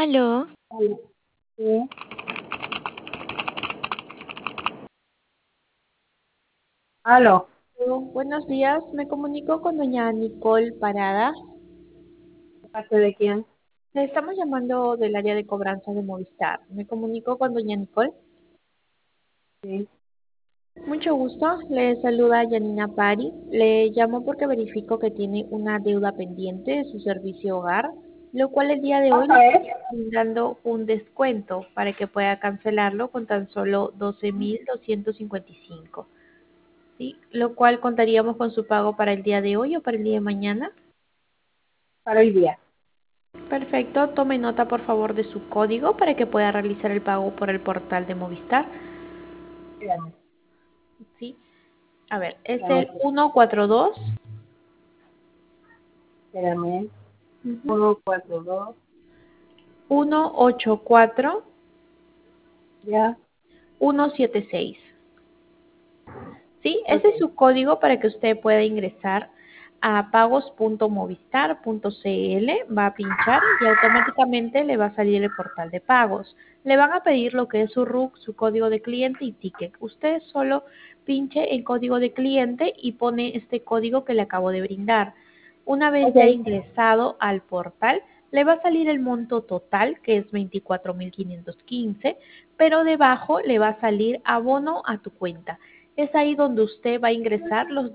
Aló, Aló. Sí. Aló. Buenos días, me comunico con doña Nicole Parada. ¿De parte de quién? Le estamos llamando del área de cobranza de Movistar. Me comunico con doña Nicole. Sí. Mucho gusto, le saluda Yanina Pari. Le llamo porque verifico que tiene una deuda pendiente de su servicio hogar, lo cual el día de hoy ¿Cuánto le es? estoy brindando un descuento para que pueda cancelarlo con tan solo 12.255. ¿Sí? Lo cual contaríamos con su pago para el día de hoy o para el día de mañana. Para el día. Perfecto, tome nota por favor de su código para que pueda realizar el pago por el portal de Movistar. Dígame. ¿Sí? A ver, es Ya, el 142 espérame. ujú, 142. 184 Ya. 176. ¿Sí? Ok. Ese es su código para que usted pueda ingresar a pagos.movistar.cl, va a pinchar y automáticamente le va a salir el portal de pagos. Le van a pedir lo que es su RUC, su código de cliente y ticket. Usted solo pinche en código de cliente y pone este código que le acabo de brindar. Una vez Ok. ya ingresado al portal, le va a salir el monto total, que es 24.515, pero debajo le va a salir abono a tu cuenta. Es ahí donde usted va a ingresar los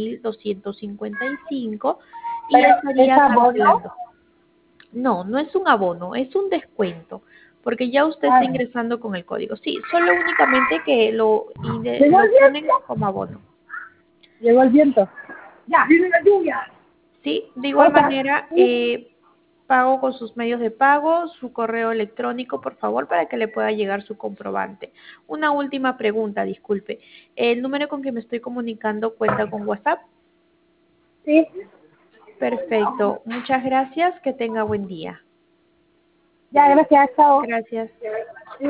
12.255 y Pero, ¿es estaría abono? cancelando. No, no es un abono, es un descuento, porque ya usted Ah, está ingresando con el código. Sí, solo únicamente que llegó el lo ponen viento. como abono. Llegó el viento. Ya. Viene la lluvia. Sí, de igual Otra. manera, pago con sus medios de pago, su correo electrónico, por favor, para que le pueda llegar su comprobante. Una última pregunta, disculpe. ¿El número con que me estoy comunicando cuenta con WhatsApp? Sí. Perfecto. Muchas gracias. Que tenga buen día. Ya, gracias. Chao. Gracias.